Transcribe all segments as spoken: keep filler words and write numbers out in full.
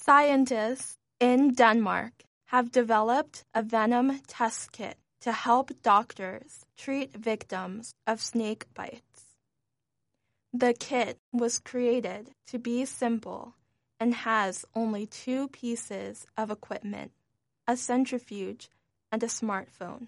Scientists in Denmark have developed a venom test kit to help doctors treat victims of snake bites. The kit was created to be simple and has only two pieces of equipment, a centrifuge and a smartphone.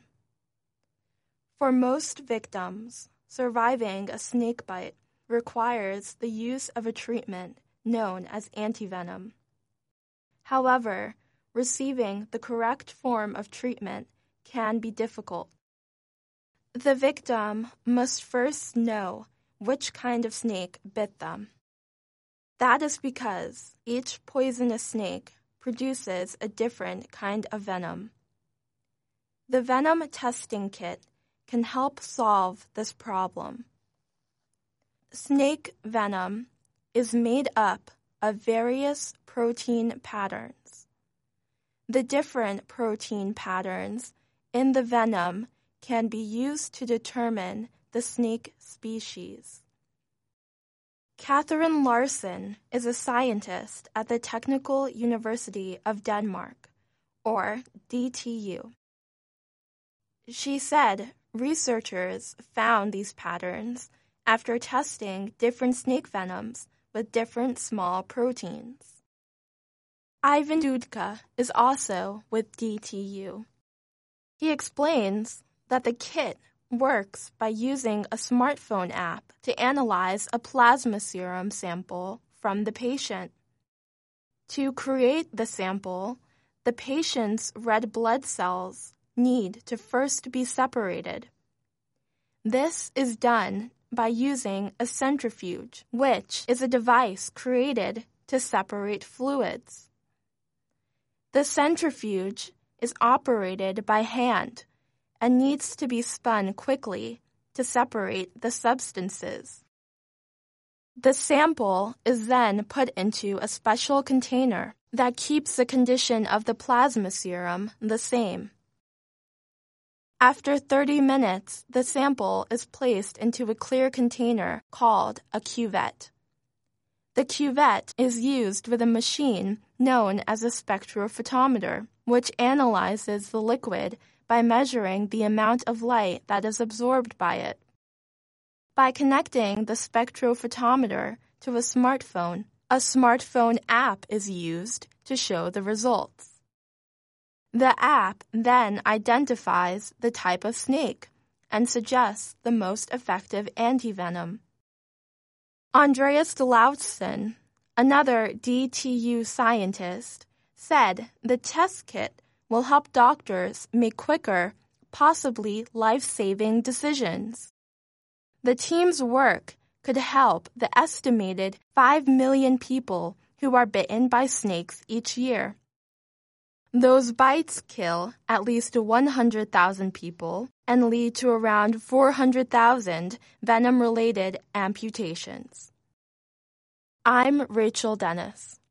For most victims, surviving a snake bite requires the use of a treatment known as antivenom. However, receiving the correct form of treatment can be difficult. The victim must first know which kind of snake bit them. That is because each poisonous snake produces a different kind of venom. The venom testing kit can help solve this problem. Snake venom is made up of various protein patterns. The different protein patterns in the venom can be used to determine the snake species. Catherine Larsen is a scientist at the Technical University of Denmark, or D T U. She said researchers found these patterns after testing different snake venoms with different small proteins. Ivan Dudka is also with D T U. He explains that the kit works by using a smartphone app to analyze a plasma serum sample from the patient. To create the sample, the patient's red blood cells need to first be separated. This is done by using a centrifuge, which is a device created to separate fluids. The centrifuge is operated by hand and needs to be spun quickly to separate the substances. The sample is then put into a special container that keeps the condition of the plasma serum the same. After thirty minutes, the sample is placed into a clear container called a cuvette. The cuvette is used with a machine known as a spectrophotometer, which analyzes the liquid by measuring the amount of light that is absorbed by it. By connecting the spectrophotometer to a smartphone, a smartphone app is used to show the results. The app then identifies the type of snake and suggests the most effective antivenom. Andreas Lautzen, another D T U scientist, said the test kit will help doctors make quicker, possibly life-saving decisions. The team's work could help the estimated five million people who are bitten by snakes each year. Those bites kill at least one hundred thousand people and lead to around four hundred thousand venom-related amputations. I'm Rachel Dennis.